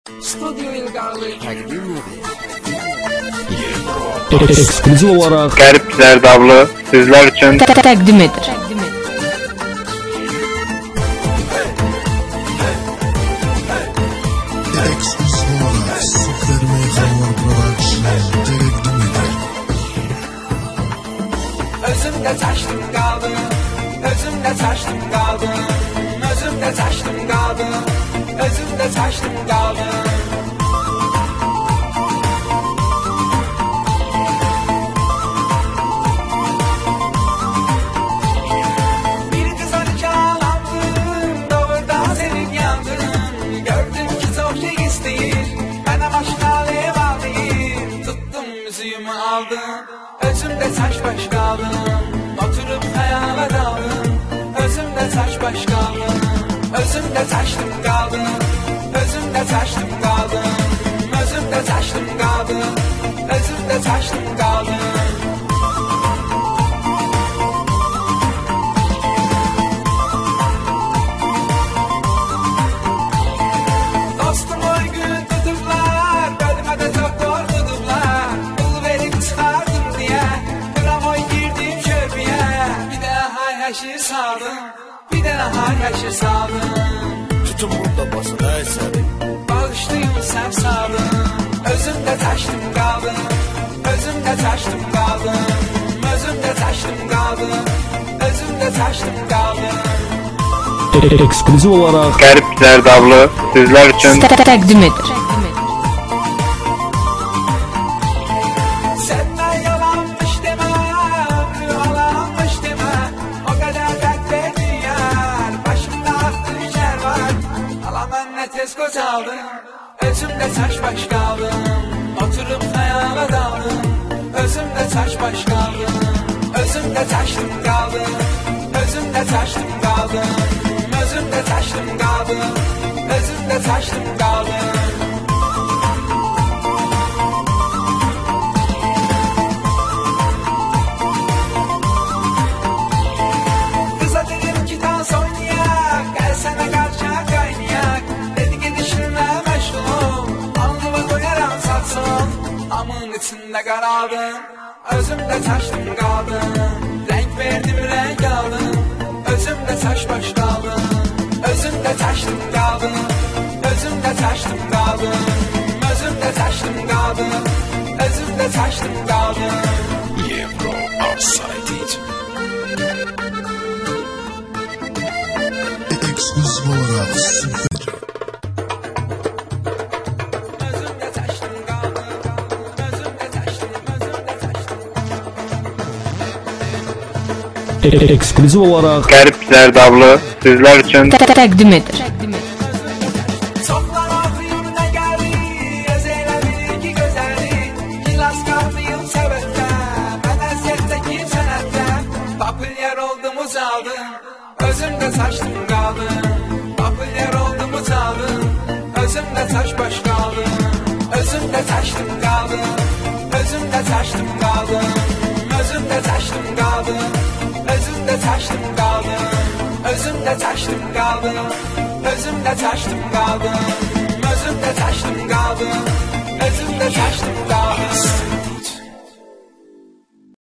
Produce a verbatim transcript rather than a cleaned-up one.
Studio İlqarlı təqdim edir. Ekskluziv olaraq Qərib Zərdablı sizlər üçün təqdim edir. Ekskluziv olaraq Super Meyxanlar Production təqdim edir. Özümdə çaşdım qaldım, özümdə çaşdım qaldım, özümdə çaşdım qaldım, özümdə çaşdım qaldım. Bir qıza nikalandım, doğrudan sevib yandım. Gördüm ki çox şey istəyir, mənə başqa alev alır. Tutdum müziğimi aldım, özümdə çaş baş qaldım. Oturup xəyala daldım, özümdə çaş baş qaldım. Özümdə çaşdım qaldım, özümdə çaşdım qaldım, özümdə çaşdım qaldım, özümdə çaşdım qaldım. Dostum oy gün tutublar, bölmədə çox qorxudublar. Pul verib çıxardım deyə, qıram oy girdim körpüyə. Bir də hay həşir saldım, bir də hay həşir saldım. Tutun burada basın ay səni. Bağışlayın sən saldım, özümdə çaşdım qaldım, özümdə çaşdım qaldım, özümdə çaşdım qaldım, özümdə çaşdım qaldım. Ekskluziv olaraq Qərib Zərdablı sizlər üçün təqdim edir. Sənlə yalanmış demə, rüyalanmış demə. O qədər dərd verdiyər, başımda axdı şər var. Ala mən nə tez qocaldım, özümdə çaş baş qaldım. Oturup xəyala daldım, özümdə çaş baş qaldım. Özümdə çaşdım qaldım, özümdə çaşdım qaldım, özümdə çaşdım qaldım, özümdə çaşdım qaldım. Kıza dedim ki dans oynayak, gel sana karşı kaynayak. Dedi gidişinle meşgulum, alnıma koyaram satsın. Amın içinde karaldım, özümde çaşdım kaldım. Renk verdim renk aldım, özümde çaş baş kaldım. Özümde çaşdım kaldım, özümde çaşdım kaldım, özümde çaşdım kaldım, özümde çaşdım kaldım. Euro Outside It. Ekskluziv olaraq Super Özümdə çaşdım qaldım, özümdə çaşdım, özümdə çaşdım. Ekskluziv olaraq Qərib Zərdablı sizlər üçün təqdim edir. Çoxlar ağrıyım nə gəli, öz elədir ki gözəli. Gilas qalmayım səbətdə, mən əziyyət çəkib sənətdə. Populyar oldum ucaldım, özümdə çaşdım qaldım. Populyar oldum ucaldım, özümdə çaş baş qaldım. Özümdə çaşdım qaldım, özümdə çaşdım qaldım, özümdə çaşdım qaldım, özümdə çaşdım qaldım, özümdə çaşdım qaldım, özümdə çaşdım qaldım, özümdə çaşdım qaldım, özümdə çaşdım qaldım.